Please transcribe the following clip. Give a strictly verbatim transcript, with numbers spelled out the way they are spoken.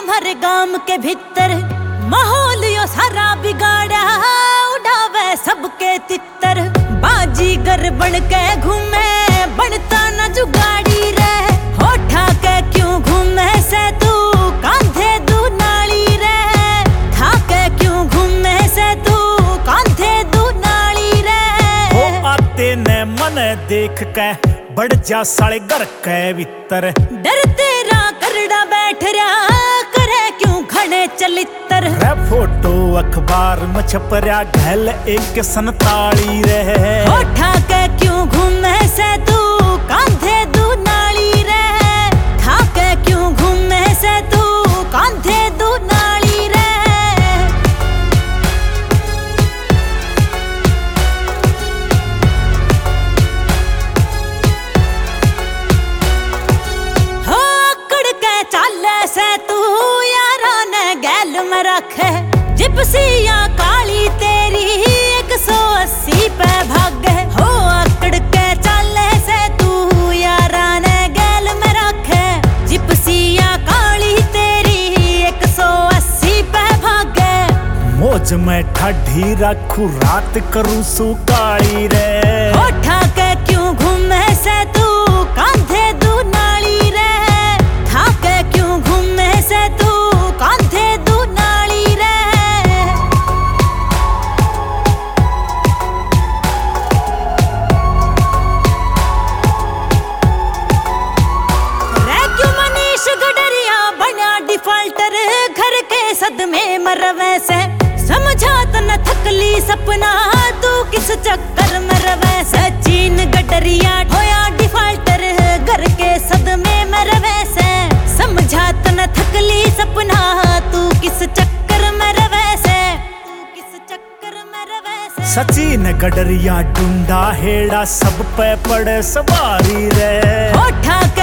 हमारे गांव के भीतर माहौल यो सारा बिगाड़ा, उड़ावे सबके तितर। बाजीगर बन के घूमे बनता न जुगाड़ी रे, होठा के क्यों घूमे से तू कांधे दू नाली रे, खा के क्यों घूमे से तू कांधे दू नाली रे। वो आते ने मन देख के बढ़ जा साले घर के भीतर, डर तेरा करड़ा बैठ रहा करे क्यों खड़े चलितर। रे फोटो अखबार में छप रहा घल एक संताली रहे, होठा के क्यों घूमे से तू कांधे दू नाली रे, खा के क्यों घूमे से तू कांधे दू नाली रे। हो अकड़ के चाले से तू यारा ने गैल में रखे, जिप्सिया काली तेरी एक सौ अस्सी पे भागे। हो अकड़ के चाले से तू यारा ने गैल में रखे, जिप्सिया काली तेरी एक सौ अस्सी पे भागे। मौज में ठाढ़ी रखू रात करूं सुकाली रे, होठा के क्यों घूमे से तू कांधे दू नाली रे, खा के क्यों घूमे से तू कांधे दू नाली रे। रे क्यों मनीष गडरिया बना डिफाल्टर, घर के सदमे मरवे से समझात न थकली सपना, तू किस चक्कर में रवे। सचिन गडरिया होया डिफाल्टर, घर के सदमे में रवे से समझात न थकली सपना, तू किस चक्कर में रवे से, तू किस चक्कर में रवे से। सचिन गडरिया डूंडा हेड़ा सब पे पड़े सवारी रे, होठा